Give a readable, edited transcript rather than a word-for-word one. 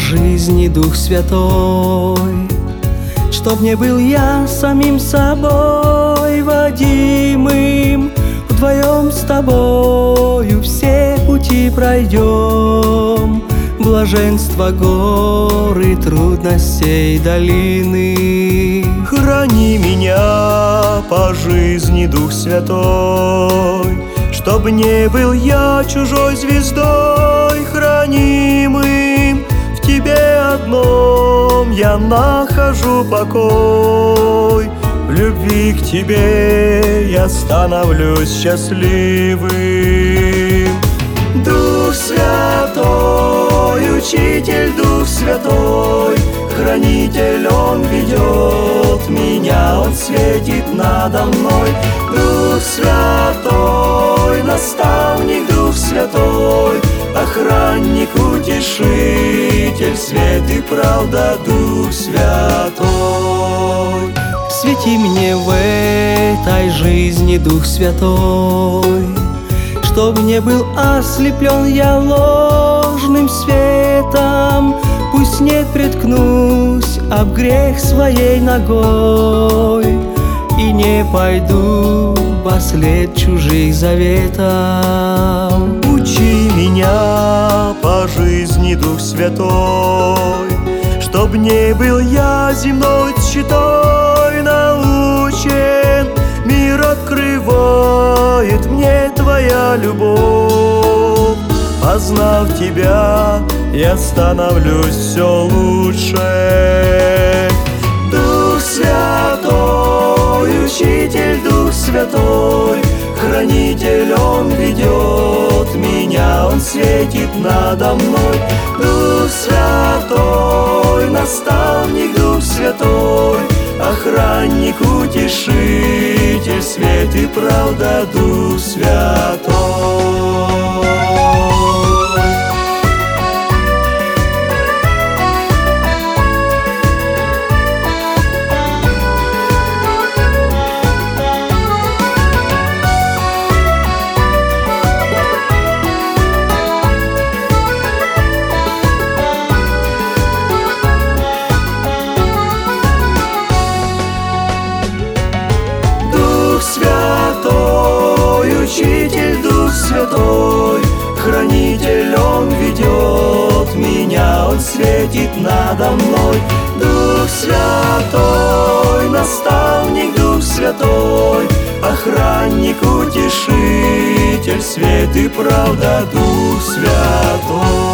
жизни, Дух Святой, чтоб не был я самим собой, водимым. Вдвоем с тобою все пути пройдем, блаженство горы, трудностей долины. Храни меня по жизни, Дух Святой, чтоб не был я чужой звездой, хранимым. В Тебе одном я нахожу покой, в любви к Тебе я становлюсь счастливым. Дух Святой, Учитель, Дух Святой, Хранитель, Он ведет меня, Он светит надо мной. Дух Святой, Наставник, Дух Святой, Охранник, Утешитель, свет и правда, Дух Святой. Свети мне в этой жизни, Дух Святой, чтоб не был ослеплен я ложным светом. Пусть не приткнусь об грех своей ногой и не пойду вслед чужих заветов. Учи меня по жизни, Дух Святой, чтоб не был я земной тщетой научен. Мир открывает мне Твоя любовь. Познав Тебя, я становлюсь все лучше. Дух Святой, Учитель, Дух Святой, Хранитель, Он ведет меня, Он светит надо мной. Дух Святой, Наставник, Дух Святой, Охранник, Утешитель, свет и правда, Дух Святой. Учитель, Дух Святой, Хранитель, Он ведет меня, Он светит надо мной. Дух Святой, Наставник, Дух Святой, Охранник, Утешитель, свет и правда, Дух Святой.